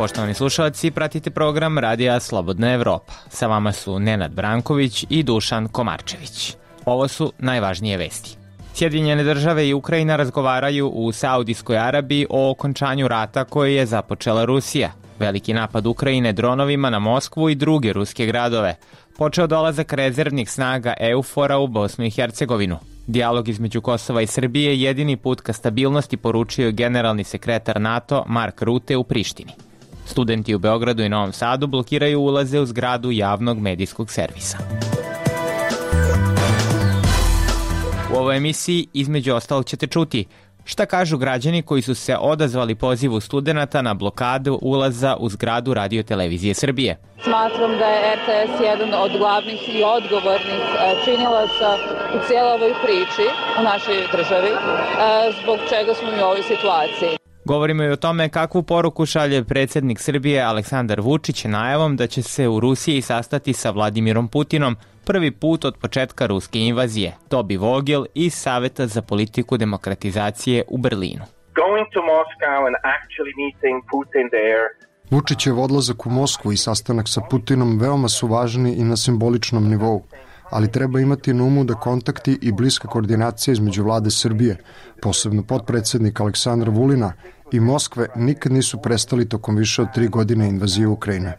Poštovani slušalci, pratite program Radija Slobodna Evropa. Sa vama su Nenad Branković i Dušan Komarčević. Ovo su najvažnije vesti. Sjedinjene države i Ukrajina razgovaraju u Saudijskoj Arabiji o okončanju rata koji je započela Rusija. Veliki napad Ukrajine dronovima na Moskvu i druge ruske gradove. Počeo dolazak rezervnih snaga EUFOR-a u Bosnu i Hercegovinu. Dijalog između Kosova i Srbije je jedini put ka stabilnosti, poručio generalni sekretar NATO Mark Rutte u Prištini. Studenti u Beogradu i Novom Sadu blokiraju ulaze u zgradu javnog medijskog servisa. U ovoj emisiji između ostalog ćete čuti šta kažu građani koji su se odazvali pozivu studenata na blokadu ulaza u zgradu Radio-televizije Srbije. Smatram da je RTS jedan od glavnih i odgovornih činilaca u cijeloj ovoj priči u našoj državi, zbog čega smo mi u ovoj situaciji. Govorimo i o tome kakvu poruku šalje predsjednik Srbije Aleksandar Vučić najavom da će se u Rusiji sastati sa Vladimirom Putinom prvi put od početka ruske invazije. Tobi Vogel iz Saveta za politiku demokratizacije u Berlinu. Vučićev odlazak u Moskvu i sastanak sa Putinom veoma su važni i na simboličnom nivou, ali treba imati na umu da kontakti i bliska koordinacija između vlade Srbije, posebno potpredsjednika Aleksandra Vulina i Moskve, nikad nisu prestali tokom više od 3 godine invazije Ukrajine.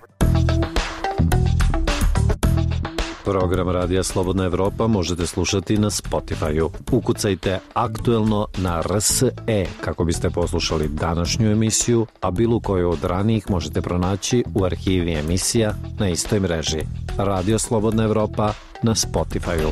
Program Radija Slobodna Evropa možete slušati na Spotify-u. Ukucajte aktuelno na RSE kako biste poslušali današnju emisiju, a bilo koju od ranijih možete pronaći u arhivi emisija na istoj mreži. Radio Slobodna Evropa na Spotify-u.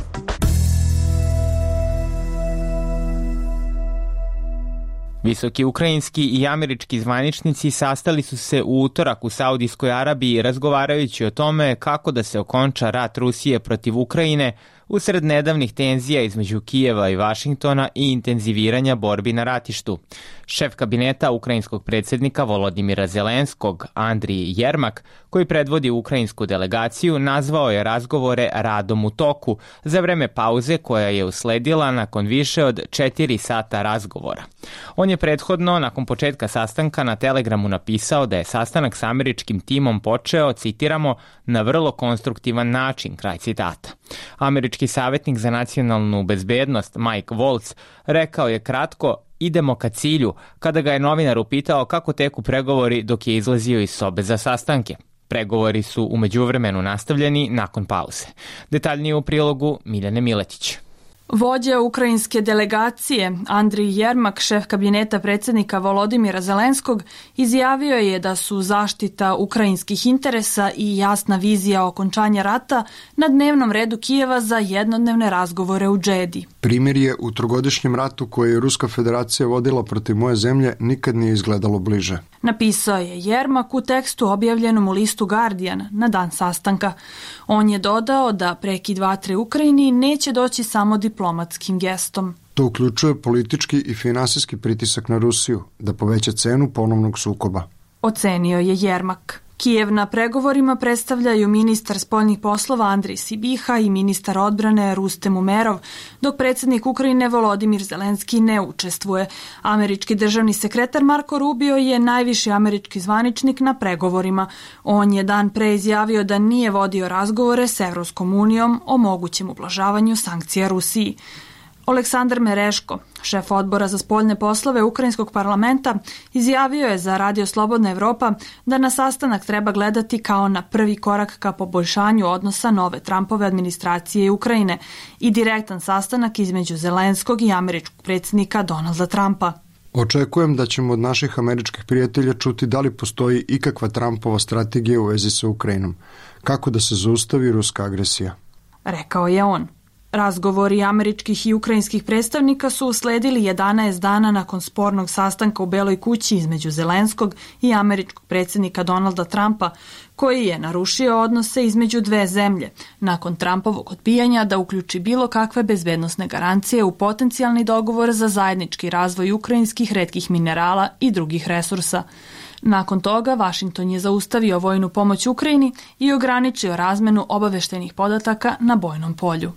Visoki ukrajinski i američki zvaničnici sastali su se u utorak u Saudijskoj Arabiji razgovarajući o tome kako da se okonča rat Rusije protiv Ukrajine usred nedavnih tenzija između Kijeva i Vašingtona i intenziviranja borbi na ratištu. Šef kabineta ukrajinskog predsjednika Volodimira Zelenskog, Andrij Jermak, koji predvodi ukrajinsku delegaciju, nazvao je razgovore radom u toku za vreme pauze koja je usledila nakon više od 4 sata razgovora. On je prethodno, nakon početka sastanka, na Telegramu napisao da je sastanak sa američkim timom počeo, citiramo, na vrlo konstruktivan način, kraj citata. Američki savjetnik za nacionalnu bezbednost Mike Waltz rekao je kratko: idemo ka cilju, kada ga je novinar upitao kako teku pregovori dok je izlazio iz sobe za sastanke. Pregovori su u međuvremenu nastavljeni nakon pauze. Detaljnije u prilogu Miljane Miletić. Vođa ukrajinske delegacije Andrij Jermak, šef kabineta predsjednika Volodimira Zelenskog, izjavio je da su zaštita ukrajinskih interesa i jasna vizija okončanja rata na dnevnom redu Kijeva za jednodnevne razgovore u Džedi. Primirje u trogodišnjem ratu koje je Ruska federacija vodila protiv moje zemlje nikad nije izgledalo bliže. Napisao je Jermak u tekstu objavljenom u listu Guardian na dan sastanka. On je dodao da prekid vatre Ukrajini neće doći samo diplomatskim gestom. To uključuje politički i finansijski pritisak na Rusiju da poveća cenu ponovnog sukoba, ocenio je Jermak. Kijev na pregovorima predstavljaju ministar spoljnih poslova Andrij Sibiha i ministar odbrane Rustem Umerov, dok predsjednik Ukrajine Volodimir Zelenski ne učestvuje. Američki državni sekretar Marko Rubio je najviši američki zvaničnik na pregovorima. On je dan pre izjavio da nije vodio razgovore s Evropskom unijom o mogućem ublažavanju sankcija Rusiji. Oleksandar Mereško, šef odbora za spoljne poslove Ukrajinskog parlamenta, izjavio je za Radio Slobodna Evropa da na sastanak treba gledati kao na prvi korak ka poboljšanju odnosa nove Trumpove administracije i Ukrajine i direktan sastanak između Zelenskog i američkog predsjednika Donalda Trumpa. Očekujem da ćemo od naših američkih prijatelja čuti da li postoji ikakva Trumpova strategija u vezi sa Ukrajinom, kako da se zaustavi ruska agresija, rekao je on. Razgovori američkih i ukrajinskih predstavnika su usledili 11 dana nakon spornog sastanka u Beloj kući između Zelenskog i američkog predsjednika Donalda Trumpa, koji je narušio odnose između dve zemlje, nakon Trumpovog odbijanja da uključi bilo kakve bezbednosne garancije u potencijalni dogovor za zajednički razvoj ukrajinskih retkih minerala i drugih resursa. Nakon toga, Vašington je zaustavio vojnu pomoć Ukrajini i ograničio razmenu obaveštajnih podataka na bojnom polju.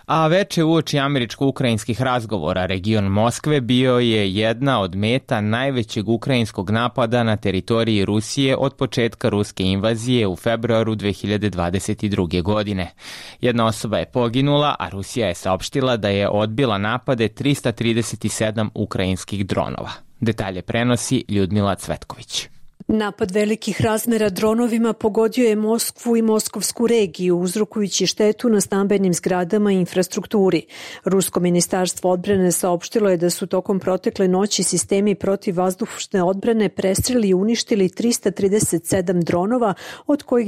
A veče uoči američko-ukrajinskih razgovora region Moskve bio je jedna od meta najvećeg ukrajinskog napada na teritoriji Rusije od početka ruske invazije u februaru 2022. godine. Jedna osoba je poginula, a Rusija je saopštila da je odbila napade 337 ukrajinskih dronova. Detalje prenosi Ljudmila Cvetković. Napad velikih razmera dronovima pogodio je Moskvu i moskovsku regiju, uzrokujući štetu na stambenim zgradama i infrastrukturi. Rusko ministarstvo odbrane saopštilo je da su tokom protekle noći sistemi protivvazdušne odbrane prestreli i uništili 337 dronova, od kojih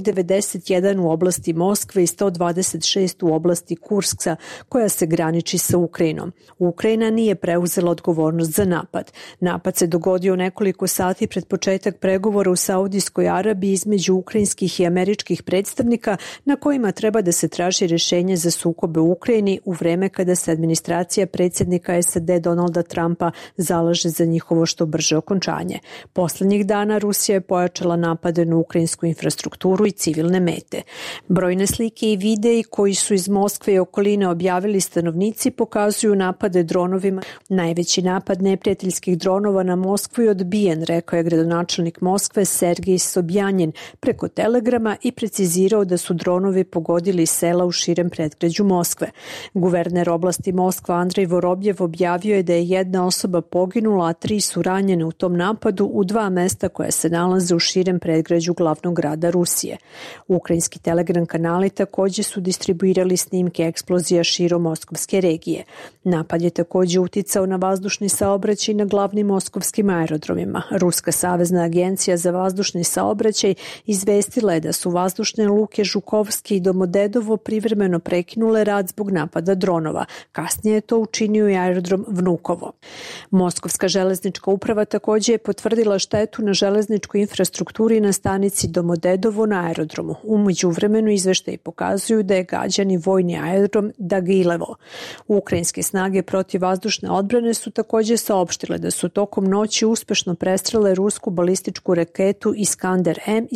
91 u oblasti Moskve i 126 u oblasti Kurska, koja se graniči sa Ukrajinom. Ukrajina nije preuzela odgovornost za napad. Napad se dogodio nekoliko sati pred početak pregovora u Saudijskoj Arabiji između ukrajinskih i američkih predstavnika na kojima treba da se traži rješenje za sukobe u Ukrajini u vreme kada se administracija predsjednika SAD Donalda Trumpa zalaže za njihovo što brže okončanje. Poslednjih dana Rusija je pojačala napade na ukrajinsku infrastrukturu i civilne mete. Brojne slike i videi koji su iz Moskve i okoline objavili stanovnici pokazuju napade dronovima. Najveći napad neprijateljskih dronova na Moskvu je odbijen, rekao je gradonačelnik Moskve Sergij Sobjanin preko telegrama i precizirao da su dronovi pogodili sela u širem predgrađu Moskve. Guverner oblasti Moskva Andrej Vorobjev objavio je da je jedna osoba poginula, a 3 su ranjene u tom napadu u 2 mesta koja se nalaze u širem predgrađu glavnog grada Rusije. Ukrajinski telegram kanali takođe su distribuirali snimke eksplozija širom moskovske regije. Napad je takođe uticao na vazdušni saobraćaj na glavnim moskovskim aerodromima. Ruska savezna agencija za vazdušni saobraćaj izvestila je da su vazdušne luke Žukovski i Domodedovo privremeno prekinule rad zbog napada dronova. Kasnije je to učinio i aerodrom Vnukovo. Moskovska železnička uprava takođe je potvrdila štetu na železničkoj infrastrukturi na stanici Domodedovo na aerodromu. U međuvremenu izveštaji pokazuju da je gađan i vojni aerodrom Dagilevo. Ukrajinske snage protivvazdušne odbrane su takođe saopštile da su tokom noći uspešno prestrele rusku balističku raketu Iskander-M i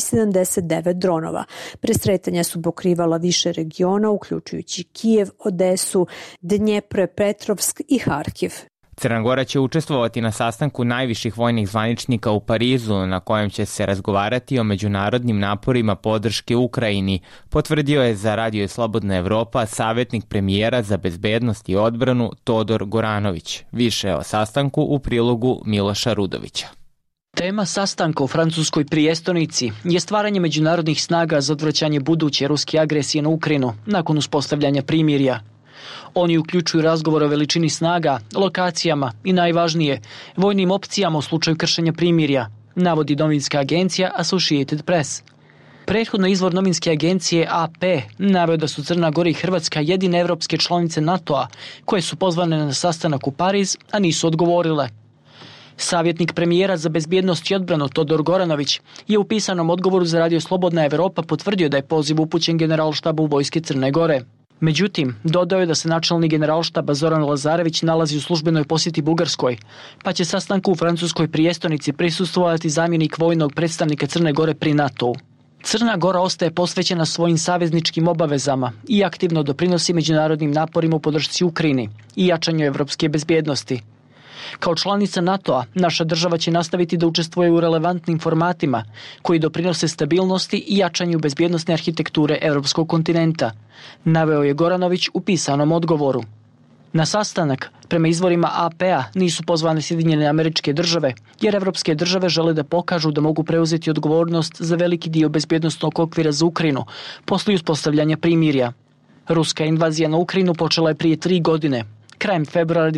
79 dronova. Presretanja su pokrivala više regiona, uključujući Kijev, Odesu, Dnjepropetrovsk i Harkiv. Crna Gora će učestvovati na sastanku najviših vojnih zvaničnika u Parizu, na kojem će se razgovarati o međunarodnim naporima podrške Ukrajini, potvrdio je za Radio Slobodna Evropa savjetnik premijera za bezbednost i odbranu Todor Goranović. Više o sastanku u prilogu Miloša Rudovića. Tema sastanka u francuskoj prijestonici je stvaranje međunarodnih snaga za odvraćanje buduće ruske agresije na Ukrajinu nakon uspostavljanja primirja. Oni uključuju razgovor o veličini snaga, lokacijama i najvažnije, vojnim opcijama u slučaju kršenja primirja, navodi novinska agencija Associated Press. Prethodno izvor novinske agencije AP naveo da su Crna Gora i Hrvatska jedine evropske članice NATO-a koje su pozvane na sastanak u Pariz, a nisu odgovorile. Savjetnik premijera za bezbjednost i odbranu Todor Goranović je u pisanom odgovoru za Radio Slobodna Evropa potvrdio da je poziv upućen generalštabu vojske Crne Gore. Međutim, dodao je da se načelni generalštaba Zoran Lazarević nalazi u službenoj posjeti Bugarskoj, pa će sastanku u francuskoj prijestonici prisustvovati zamjenik vojnog predstavnika Crne Gore pri NATO-u. Crna Gora ostaje posvećena svojim savezničkim obavezama i aktivno doprinosi međunarodnim naporima u podršci Ukrajini i jačanju evropske bezbjednosti. Kao članica NATO-a, naša država će nastaviti da učestvuje u relevantnim formatima koji doprinose stabilnosti i jačanju bezbjednosne arhitekture evropskog kontinenta, naveo je Goranović u pisanom odgovoru. Na sastanak, prema izvorima AP-a, nisu pozvane Sjedinjene Američke Države, jer evropske države žele da pokažu da mogu preuzeti odgovornost za veliki dio bezbjednosnog okvira za Ukrajinu posle uspostavljanja primirja. Ruska invazija na Ukrajinu počela je prije 3 godine, krajem februara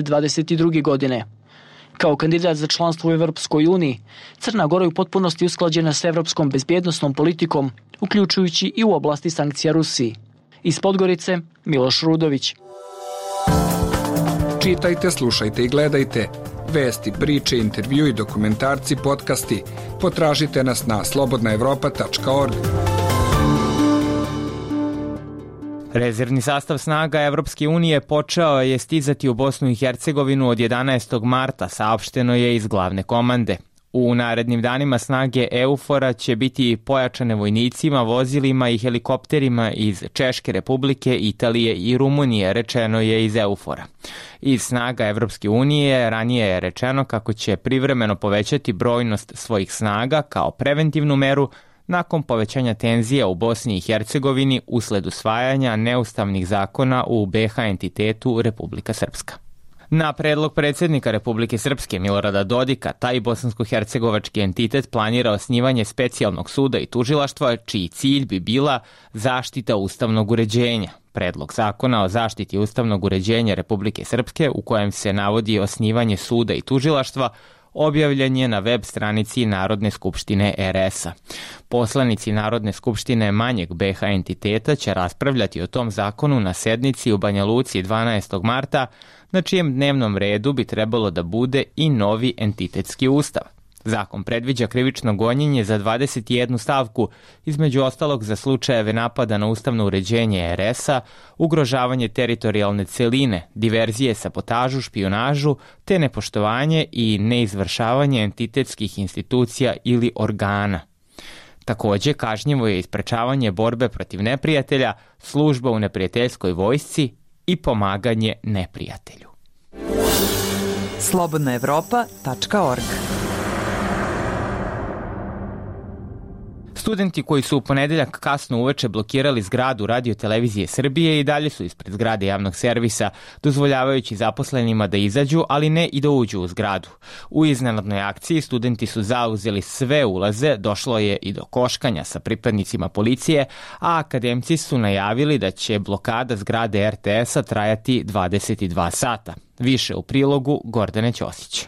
2022. godine. Kao kandidat za članstvo u Evropskoj uniji, Crna Gora je u potpunosti usklađena sa evropskom bezbjednosnom politikom, uključujući i u oblasti sankcija Rusiji. Iz Podgorice, Miloš Rudović. Čitajte, slušajte i gledajte. Vesti, priče, intervju i dokumentarci, podcasti. Potražite nas na slobodnaevropa.org. Rezervni sastav snaga Evropske unije počeo je stizati u Bosnu i Hercegovinu od 11. marta, saopšteno je iz glavne komande. U narednim danima snage EUFOR-a će biti pojačane vojnicima, vozilima i helikopterima iz Češke Republike, Italije i Rumunije, rečeno je iz EUFOR-a. Iz snaga Evropske unije ranije je rečeno kako će privremeno povećati brojnost svojih snaga kao preventivnu meru nakon povećanja tenzija u Bosni i Hercegovini usled usvajanja neustavnih zakona u BiH entitetu Republika Srpska. Na predlog predsjednika Republike Srpske Milorada Dodika, taj bosansko-hercegovački entitet planira osnivanje specijalnog suda i tužilaštva, čiji cilj bi bila zaštita ustavnog uređenja. Predlog zakona o zaštiti ustavnog uređenja Republike Srpske, u kojem se navodi osnivanje suda i tužilaštva, objavljen je na web stranici Narodne skupštine RS-a. Poslanici Narodne skupštine manjeg BiH entiteta će raspravljati o tom zakonu na sednici u Banja Luci 12. marta, na čijem dnevnom redu bi trebalo da bude i novi entitetski ustav. Zakon predviđa krivično gonjenje za 21 stavku, između ostalog za slučajeve napada na ustavno uređenje RS-a, ugrožavanje teritorijalne celine, diverzije, sabotažu, špijunažu, te nepoštovanje i neizvršavanje entitetskih institucija ili organa. Takođe, kažnjivo je isprečavanje borbe protiv neprijatelja, služba u neprijateljskoj vojsci i pomaganje neprijatelju. slobodnaevropa.org. Studenti koji su u ponedeljak kasno uveče blokirali zgradu Radio-televizije Srbije i dalje su ispred zgrade javnog servisa, dozvoljavajući zaposlenima da izađu, ali ne i da uđu u zgradu. U iznenadnoj akciji studenti su zauzeli sve ulaze, došlo je i do koškanja sa pripadnicima policije, a akademci su najavili da će blokada zgrade RTS-a trajati 22 sata. Više u prilogu Gordane Ćosić.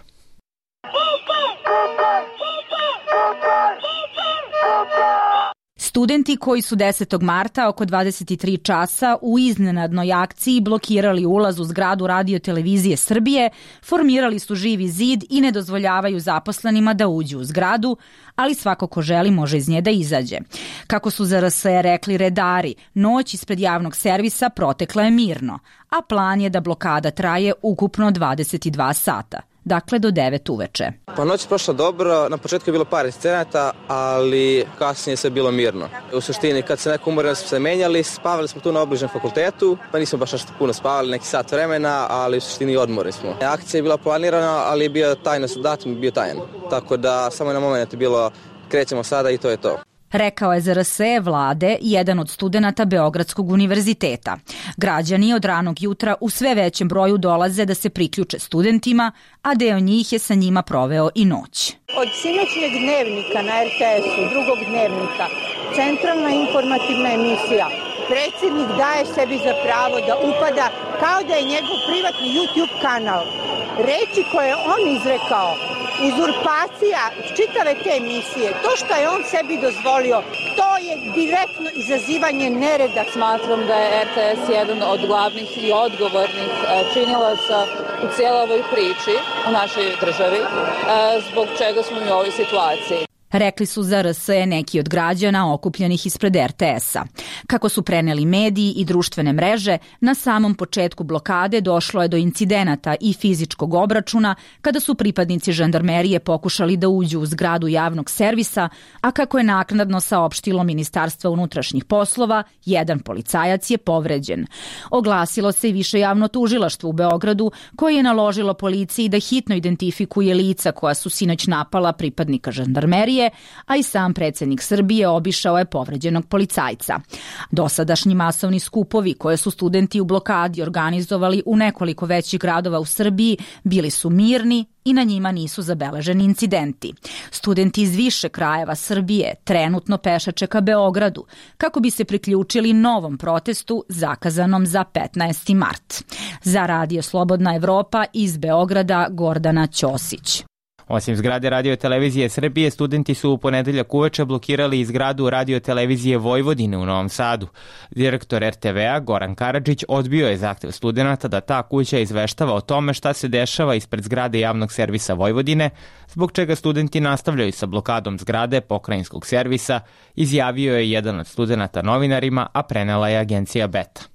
Studenti koji su 10. marta oko 23 časa u iznenadnoj akciji blokirali ulaz u zgradu Radio-televizije Srbije, formirali su živi zid i ne dozvoljavaju zaposlenima da uđu u zgradu, ali svako ko želi može iz nje da izađe. Kako su za RS rekli redari, noć ispred javnog servisa protekla je mirno, a plan je da blokada traje ukupno 22 sata. Dakle do 9 uveče. Pa noć je prošla dobro, na početku je bilo par incidenata, ali kasnije se bilo mirno. U suštini kad se neko umorili smo se menjali, spavali smo tu na obližnjem fakultetu, pa nismo baš nešto puno spavali, neki sat vremena, ali u suštini odmorili smo. Akcija je bila planirana, ali je bio tajno, datum je bio tajan. Tako da samo na moment je bilo krećemo sada i to je to. Rekao je za RS vlade jedan od studenata Beogradskog univerziteta. Građani od ranog jutra u sve većem broju dolaze da se priključe studentima, a deo njih je sa njima proveo i noć. Od sinoćnjeg dnevnika na RTS-u, drugog dnevnika, centralna informativna emisija, predsjednik daje sebi za pravo da upada kao da je njegov privatni YouTube kanal. Reči koje je on izrekao, uzurpacija čitave te emisije, to što je on sebi dozvolio, to je direktno izazivanje nereda. Smatram da je RTS jedan od glavnih i odgovornih činilaca u cijeloj ovoj priči u našoj državi, zbog čega smo mi u ovoj situaciji. Rekli su za RS neki od građana okupljenih ispred RTS-a. Kako su preneli mediji i društvene mreže, na samom početku blokade došlo je do incidenata i fizičkog obračuna kada su pripadnici žandarmerije pokušali da uđu u zgradu javnog servisa, a kako je naknadno saopštilo Ministarstvo unutrašnjih poslova, jedan policajac je povređen. Oglasilo se i više javno tužilaštvo u Beogradu koje je naložilo policiji da hitno identifikuje lica koja su sinoć napala pripadnika žandarmerije, a i sam predsjednik Srbije obišao je povređenog policajca. Dosadašnji masovni skupovi koje su studenti u blokadi organizovali u nekoliko većih gradova u Srbiji bili su mirni i na njima nisu zabeleženi incidenti. Studenti iz više krajeva Srbije trenutno pešače ka Beogradu kako bi se priključili novom protestu zakazanom za 15. mart. Za Radio Slobodna Evropa iz Beograda Gordana Ćosić. Osim zgrade Radio-televizije Srbije, studenti su u ponedeljak uveče blokirali i zgradu Radio-televizije Vojvodine u Novom Sadu. Direktor RTV-a Goran Karadžić odbio je zahtev studenata da ta kuća izveštava o tome šta se dešava ispred zgrade javnog servisa Vojvodine, zbog čega studenti nastavljaju sa blokadom zgrade pokrajinskog servisa, izjavio je jedan od studenata novinarima, a prenela je agencija Beta.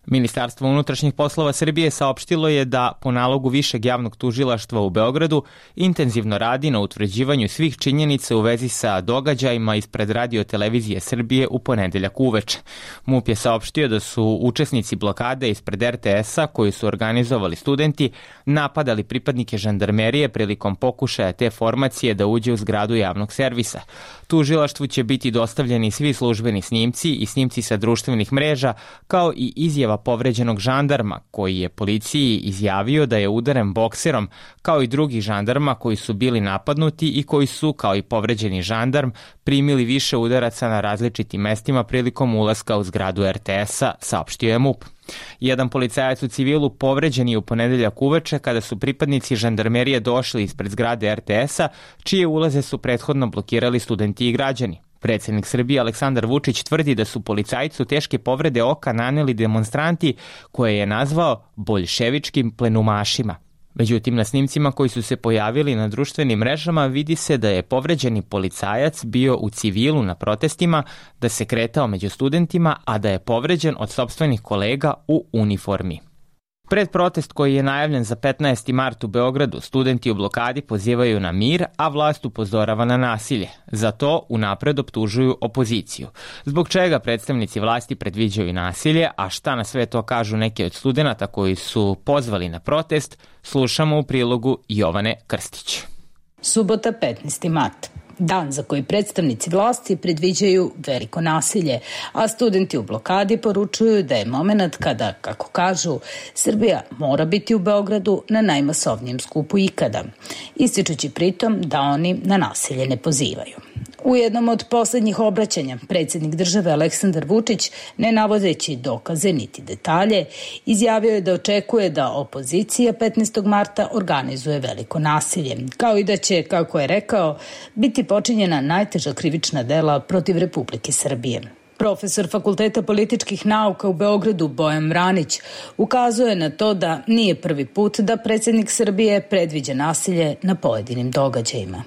Ministarstvo unutrašnjih poslova Srbije saopštilo je da po nalogu Višeg javnog tužilaštva u Beogradu intenzivno radi na utvrđivanju svih činjenica u vezi sa događajima ispred Radio-televizije Srbije u ponedeljak uveče. MUP je saopštio da su učesnici blokade ispred RTS-a koji su organizovali studenti napadali pripadnike žandarmerije prilikom pokušaja te formacije da uđe u zgradu javnog servisa. Tužilaštvu će biti dostavljeni svi službeni snimci i snimci sa društvenih mreža, kao i izjava povređenog žandarma koji je policiji izjavio da je udaren bokserom, kao i drugih žandarma koji su bili napadnuti i koji su, kao i povređeni žandarm, primili više udaraca na različitim mestima prilikom ulaska u zgradu RTS-a, saopštio je MUP. Jedan policajac u civilu povređen je u ponedeljak uveče kada su pripadnici žandarmerije došli ispred zgrade RTS-a, čije ulaze su prethodno blokirali studenti i građani. Predsjednik Srbije Aleksandar Vučić tvrdi da su policajcu teške povrede oka naneli demonstranti koje je nazvao boljševičkim plenumašima. Međutim, na snimcima koji su se pojavili na društvenim mrežama vidi se da je povređeni policajac bio u civilu na protestima, da se kretao među studentima, a da je povređen od sopstvenih kolega u uniformi. Pred protest koji je najavljen za 15. mart u Beogradu, studenti u blokadi pozivaju na mir, a vlast upozorava na nasilje. Za to unapred optužuju opoziciju. Zbog čega predstavnici vlasti predviđaju nasilje, a šta na sve to kažu neki od studenata koji su pozvali na protest, slušamo u prilogu Jovane Krstić. Subota 15. mart. Dan za koji predstavnici vlasti predviđaju veliko nasilje, a studenti u blokadi poručuju da je moment kada, kako kažu, Srbija mora biti u Beogradu na najmasovnijem skupu ikada, ističući pritom da oni na nasilje ne pozivaju. U jednom od poslednjih obraćanja predsjednik države Aleksandar Vučić, ne navodeći dokaze niti detalje, izjavio je da očekuje da opozicija 15. marta organizuje veliko nasilje, kao i da će, kako je rekao, biti počinjena najteža krivična dela protiv Republike Srbije. Profesor Fakulteta političkih nauka u Beogradu Bojan Vranić ukazuje na to da nije prvi put da predsjednik Srbije predviđa nasilje na pojedinim događajima.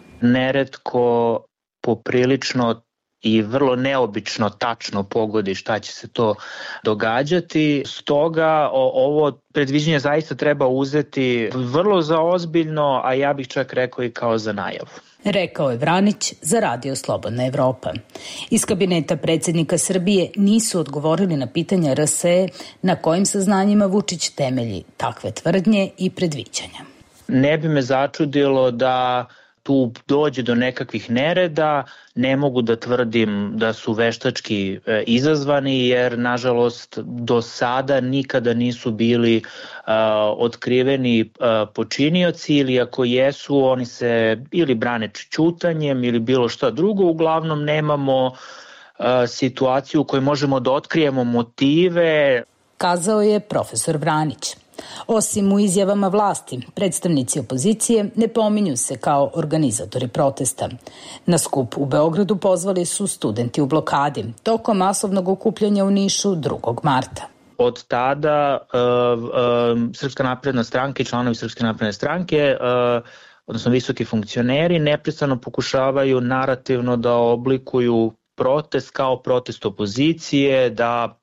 Neretko poprilično i vrlo neobično tačno pogodi šta će se to događati. Stoga ovo predviđenje zaista treba uzeti vrlo za ozbiljno, a ja bih čak rekao i kao za najavu. Rekao je Vranić za Radio Slobodna Evropa. Iz kabineta predsjednika Srbije nisu odgovorili na pitanja RSE na kojim saznanjima Vučić temelji takve tvrdnje i predviđanja. Ne bi me začudilo da tu dođe do nekakvih nereda, ne mogu da tvrdim da su veštački izazvani, jer nažalost do sada nikada nisu bili otkriveni počinioci, ili ako jesu, oni se ili brane ćutanjem ili bilo šta drugo. Uglavnom nemamo situaciju u kojoj možemo da otkrijemo motive. Kazao je profesor Vranić. Osim u izjavama vlasti, predstavnici opozicije ne pominju se kao organizatori protesta. Na skup u Beogradu pozvali su studenti u blokadi tokom masovnog okupljanja u Nišu 2. marta. Od tada Srpska napredna stranka i članovi Srpske napredne stranke, odnosno visoki funkcioneri, neprestano pokušavaju narativno da oblikuju protest kao protest opozicije, da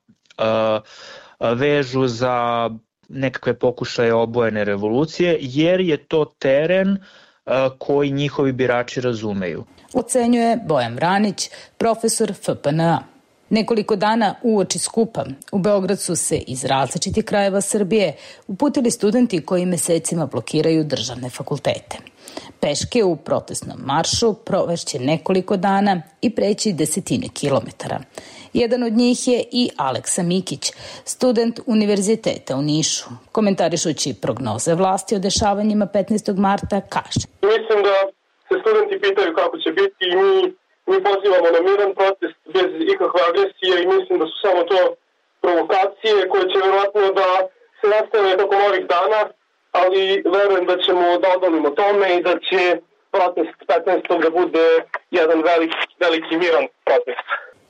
vežu za nekakve pokušaje obojene revolucije, jer je to teren koji njihovi birači razumeju. Ocenjuje Bojan Vranić, profesor FPNA. Nekoliko dana uoči skupa u Beograd su se iz različitih krajeva Srbije uputili studenti koji mesecima blokiraju državne fakultete. Peške u protestnom maršu provešće nekoliko dana i preći desetine kilometara. Jedan od njih je i Aleksa Mikić, student univerziteta u Nišu. Komentarišući prognoze vlasti o dešavanjima 15. marta kaže: Mislim da se studenti pitaju kako će biti i mi pozivamo na miran protest bez ikakve agresije i mislim da su samo to provokacije koje će verovatno da se nastave tokom ovih dana, ali verujem da ćemo da odolimo tome i da će protest 15. da bude jedan veliki miran protest.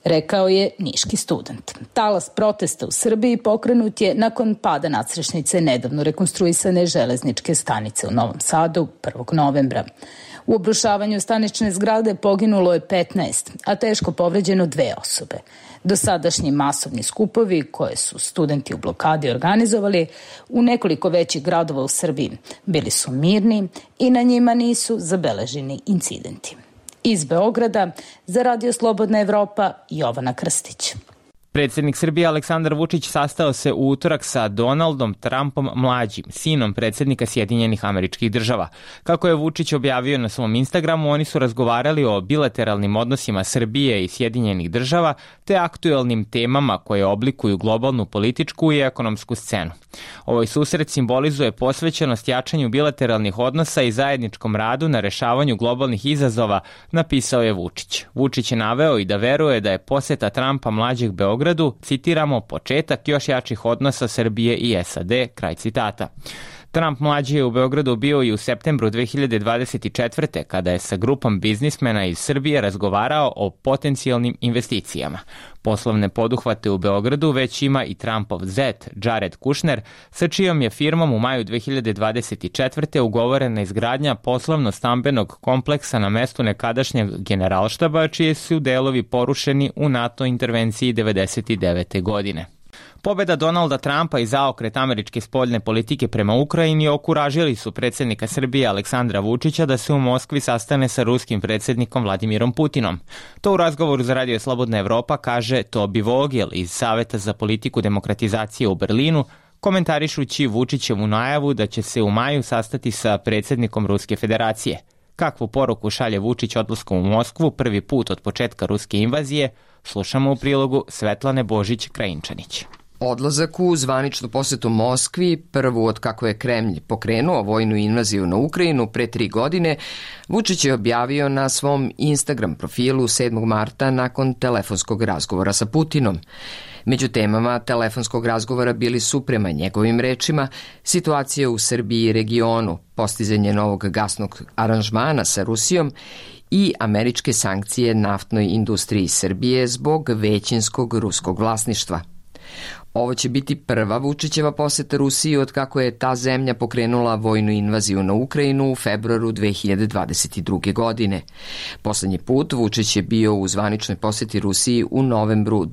rekao je niški student. Talas protesta u Srbiji pokrenut je nakon pada nadstrešnice nedavno rekonstruisane železničke stanice u Novom Sadu 1. novembra. U obrušavanju stanične zgrade poginulo je 15, a teško povređeno 2 osobe. Dosadašnji masovni skupovi koje su studenti u blokadi organizovali u nekoliko većih gradova u Srbiji bili su mirni i na njima nisu zabeleženi incidenti. Iz Beograda za Radio Slobodna Evropa, Jovana Krstić. Predsjednik Srbije Aleksandar Vučić sastao se u utorak sa Donaldom Trumpom mlađim, sinom predsjednika Sjedinjenih Američkih Država. Kako je Vučić objavio na svom Instagramu, oni su razgovarali o bilateralnim odnosima Srbije i Sjedinjenih Država te aktuelnim temama koje oblikuju globalnu političku i ekonomsku scenu. Ovaj susret simbolizuje posvećenost jačanju bilateralnih odnosa i zajedničkom radu na rešavanju globalnih izazova, napisao je Vučić. Vučić je naveo i da veruje da je poseta Trumpa mlađeg Beogradu, citiramo, početak još jačih odnosa Srbije i SAD, kraj citata. Trump mlađi je u Beogradu bio i u septembru 2024. kada je sa grupom biznismena iz Srbije razgovarao o potencijalnim investicijama. Poslovne poduhvate u Beogradu već ima i Trumpov zet Jared Kushner, sa čijom je firmom u maju 2024. ugovorena izgradnja poslovno-stambenog kompleksa na mestu nekadašnjeg generalštaba, čije su delovi porušeni u NATO intervenciji 1999. godine. Pobjeda Donalda Trumpa i zaokret američke spoljne politike prema Ukrajini okuražili su predsjednika Srbije Aleksandra Vučića da se u Moskvi sastane sa ruskim predsjednikom Vladimirom Putinom. To u razgovoru za Radio Slobodna Evropa kaže Tobi Vogel iz Saveta za politiku demokratizacije u Berlinu, komentarišući Vučićevu najavu da će se u maju sastati sa predsjednikom Ruske federacije. Kakvu poruku šalje Vučić odlaskom u Moskvu prvi put od početka ruske invazije, slušamo u prilogu Svetlane Božić-Krajinčanić. Odlazak u zvaničnu posetu Moskvi, prvu od kako je Kremlj pokrenuo vojnu invaziju na Ukrajinu pre 3 godine, Vučić je objavio na svom Instagram profilu 7. marta nakon telefonskog razgovora sa Putinom. Među temama telefonskog razgovora bili su, prema njegovim rečima, situacija u Srbiji i regionu, postizanje novog gasnog aranžmana sa Rusijom i američke sankcije naftnoj industriji Srbije zbog većinskog ruskog vlasništva. Ovo će biti prva Vučićeva poseta Rusiji od kako je ta zemlja pokrenula vojnu invaziju na Ukrajinu u februaru 2022. godine. Poslednji put Vučić je bio u zvaničnoj poseti Rusiji u novembru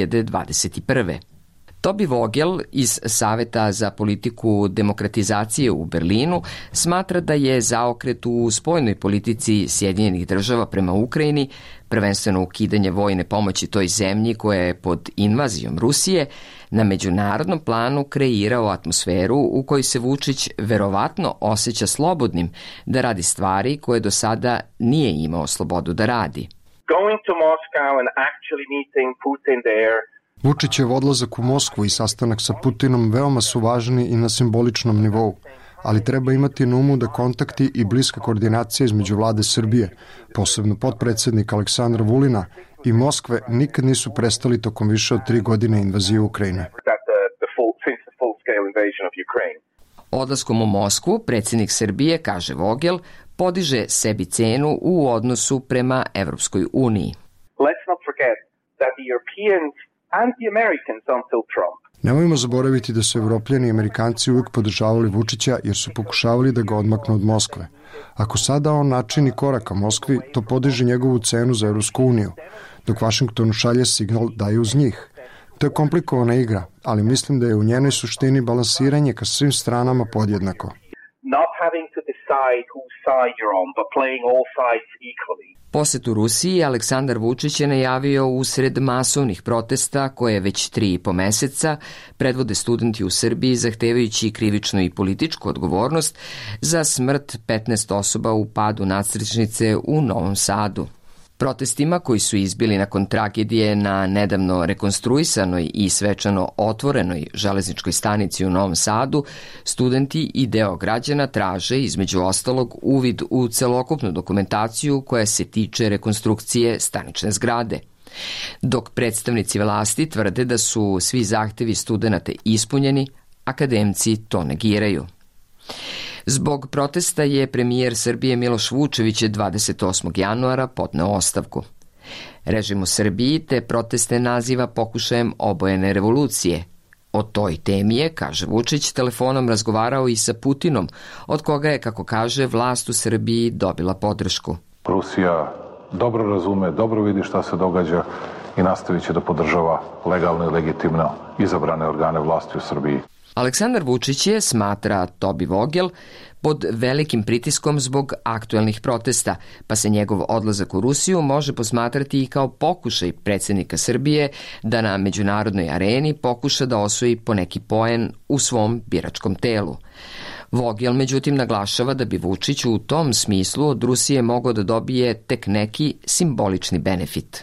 2021. Tobi Vogel iz Saveta za politiku demokratizacije u Berlinu smatra da je zaokret u spoljnoj politici Sjedinjenih Država prema Ukrajini, prvenstveno ukidanje vojne pomoći toj zemlji koja je pod invazijom Rusije, na međunarodnom planu kreirao atmosferu u kojoj se Vučić verovatno osjeća slobodnim da radi stvari koje do sada nije imao slobodu da radi. Going to Moscow and actually meeting Putin there. Vučićev odlazak u Moskvu i sastanak sa Putinom veoma su važni i na simboličnom nivou, ali treba imati na umu da kontakti i bliska koordinacija između vlade Srbije, posebno potpredsjednika Aleksandra Vulina i Moskve, nikad nisu prestali tokom više od 3 godine invazije Ukrajine. Odlaskom u Moskvu, predsjednik Srbije, kaže Vogel, podiže sebi cenu u odnosu prema Evropskoj uniji. Let's not forget that the Europeans and the Americans until Trump. Nemojmo zaboraviti da su Evropljani i Amerikanci uvijek podržavali Vučića jer su pokušavali da ga odmaknu od Moskve. Ako sada on načini korak ka Moskvi, to podiže njegovu cenu za Evropsku uniju, dok Vašingtonu šalje signal da je uz njih. To je komplikovana igra, ali mislim da je u njenoj suštini balansiranje ka svim stranama podjednako. Not having to decide whose side you're on, but playing all sides equally. Posetu Rusiji Aleksandar Vučić je najavio usred masovnih protesta koje već 3,5 meseca predvode studenti u Srbiji zahtevajući krivičnu i političku odgovornost za smrt 15 osoba u padu nadstrešnice u Novom Sadu. Protestima koji su izbili nakon tragedije na nedavno rekonstruisanoj i svečano otvorenoj železničkoj stanici u Novom Sadu, studenti i deo građana traže, između ostalog, uvid u celokupnu dokumentaciju koja se tiče rekonstrukcije stanične zgrade. Dok predstavnici vlasti tvrde da su svi zahtevi studenata ispunjeni, akademci to negiraju. Zbog protesta je premijer Srbije Miloš Vučević 28. januara podneo ostavku. Režim u Srbiji te proteste naziva pokušajem obojene revolucije. O toj temi je, kaže Vučić, telefonom razgovarao i sa Putinom, od koga je, kako kaže, vlast u Srbiji dobila podršku. Rusija dobro razume, dobro vidi šta se događa i nastavit će da podržava legalno i legitimno izabrane organe vlasti u Srbiji. Aleksandar Vučić je, smatra Tobi Vogel, pod velikim pritiskom zbog aktuelnih protesta, pa se njegov odlazak u Rusiju može posmatrati i kao pokušaj predsjednika Srbije da na međunarodnoj areni pokuša da osvoji poneki poen u svom biračkom telu. Vogel, međutim, naglašava da bi Vučić u tom smislu od Rusije mogao da dobije tek neki simbolični benefit.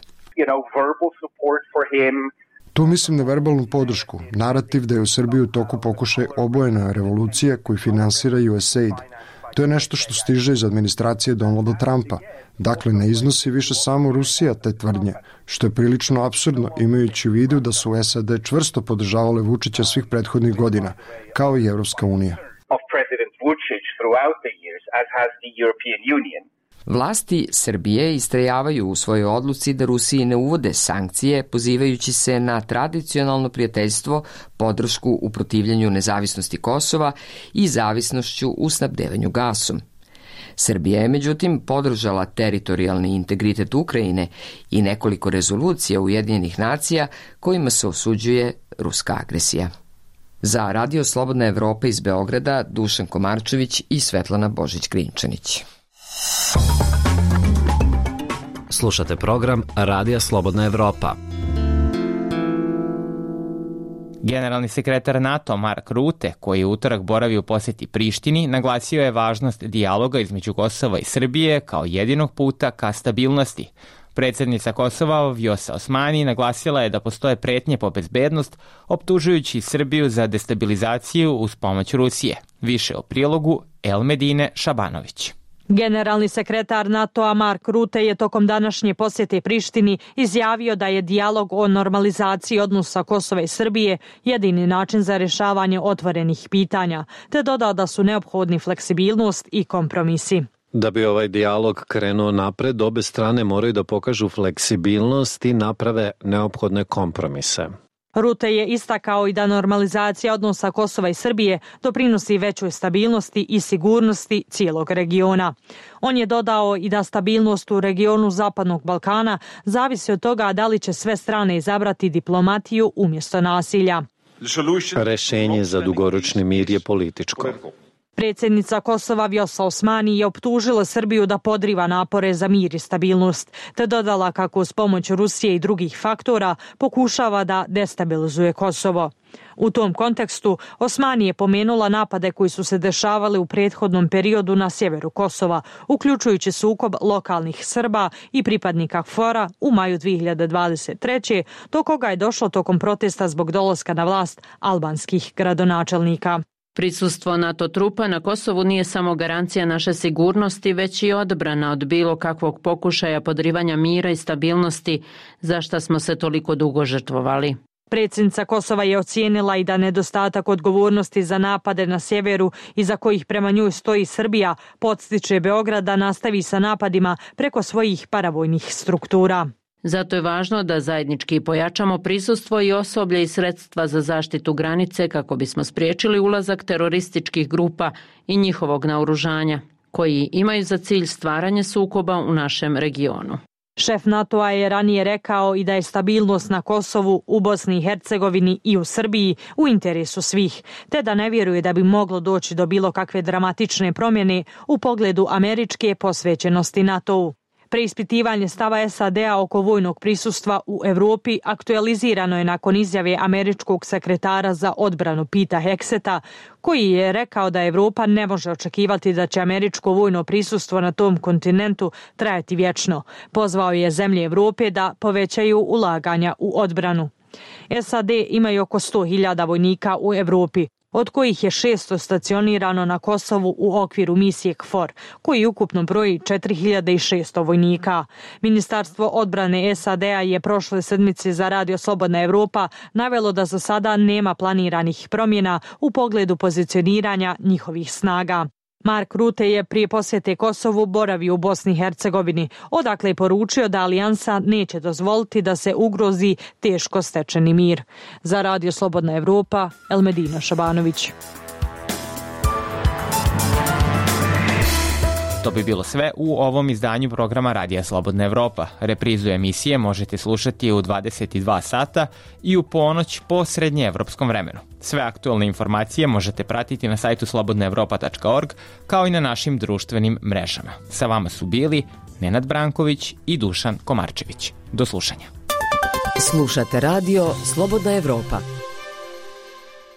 Tu mislim na verbalnu podršku, narativ da je u Srbiji u toku pokušaj obojena revolucija koju finansira USAID. To je nešto što stiže iz administracije Donalda Trumpa. Dakle, ne iznosi više samo Rusija te tvrdnje, što je prilično apsurdno imajući u vidu da su SAD čvrsto podržavale Vučića svih prethodnih godina, kao i Evropska unija. Vlasti Srbije istrajavaju u svojoj odluci da Rusiji ne uvode sankcije, pozivajući se na tradicionalno prijateljstvo, podršku u protivljenju nezavisnosti Kosova i zavisnošću u snabdevanju gasom. Srbija je, međutim, podržala teritorijalni integritet Ukrajine i nekoliko rezolucija Ujedinjenih nacija kojima se osuđuje ruska agresija. Za Radio Slobodna Evropa iz Beograda, Dušan Komarčević i Svetlana Božić-Grinčanić. Slušate program Radija Slobodna Evropa. Generalni sekretar NATO Mark Rutte, koji je utorak boravio u poseti Prištini, naglasio je važnost dijaloga između Kosova i Srbije kao jedinog puta ka stabilnosti. Predsjednica Kosova Vjosa Osmani naglasila je da postoje pretnje po bezbednost, optužujući Srbiju za destabilizaciju uz pomoć Rusije. Više o prilogu Elmedine Šabanović. Generalni sekretar NATO-a Mark Rutte je tokom današnje posjete Prištini izjavio da je dijalog o normalizaciji odnosa Kosova i Srbije jedini način za rješavanje otvorenih pitanja, te dodao da su neophodni fleksibilnost i kompromisi. Da bi ovaj dijalog krenuo napred, obe strane moraju da pokažu fleksibilnost i naprave neophodne kompromise. Rutte je istakao i da normalizacija odnosa Kosova i Srbije doprinosi većoj stabilnosti i sigurnosti cijelog regiona. On je dodao i da stabilnost u regionu Zapadnog Balkana zavisi od toga da li će sve strane izabrati diplomatiju umjesto nasilja. Rešenje za dugoročni mir je političko. Predsjednica Kosova Vjosa Osmani je optužila Srbiju da podriva napore za mir i stabilnost, te dodala kako uz pomoć Rusije i drugih faktora pokušava da destabilizuje Kosovo. U tom kontekstu Osmani je pomenula napade koji su se dešavali u prethodnom periodu na sjeveru Kosova, uključujući sukob lokalnih Srba i pripadnika KFOR-a u maju 2023. do koga je došlo tokom protesta zbog dolaska na vlast albanskih gradonačelnika. Prisustvo NATO trupa na Kosovu nije samo garancija naše sigurnosti, već i odbrana od bilo kakvog pokušaja podrivanja mira i stabilnosti, za šta smo se toliko dugo žrtvovali. Predsjednica Kosova je ocijenila i da nedostatak odgovornosti za napade na sjeveru, iza kojih prema njoj stoji Srbija, podstiče Beograd da nastavi sa napadima preko svojih paravojnih struktura. Zato je važno da zajednički pojačamo prisustvo i osoblje i sredstva za zaštitu granice kako bismo spriječili ulazak terorističkih grupa i njihovog naoružanja, koji imaju za cilj stvaranje sukoba u našem regionu. Šef NATO-a je ranije rekao i da je stabilnost na Kosovu, u Bosni i Hercegovini i u Srbiji u interesu svih, te da ne vjeruje da bi moglo doći do bilo kakve dramatične promjene u pogledu američke posvećenosti NATO-u. Preispitivanje stava SAD-a oko vojnog prisustva u Evropi aktualizirano je nakon izjave američkog sekretara za odbranu Peta Hegseta, koji je rekao da Evropa ne može očekivati da će američko vojno prisustvo na tom kontinentu trajati vječno. Pozvao je zemlje Evrope da povećaju ulaganja u odbranu. SAD imaju oko 100.000 vojnika u Evropi, od kojih je 600 stacionirano na Kosovu u okviru misije KFOR, koji ukupno broji 4.600 vojnika. Ministarstvo odbrane SAD-a je prošle sedmice za Radio Slobodna Evropa navelo da za sada nema planiranih promjena u pogledu pozicioniranja njihovih snaga. Mark Rutte je prije posjete Kosovu boravio u Bosni i Hercegovini, odakle je poručio da alijansa neće dozvoliti da se ugrozi teško stečeni mir. Za Radio Slobodna Evropa, Elmedina Šabanović. To bi bilo sve u ovom izdanju programa Radija Slobodna Evropa. Reprizu emisije možete slušati u 22 sata i u ponoć po srednjeevropskom vremenu. Sve aktualne informacije možete pratiti na sajtu slobodnaevropa.org kao i na našim društvenim mrežama. Sa vama su bili Nenad Branković i Dušan Komarčević. Do slušanja. Slušate Radio Slobodna Evropa.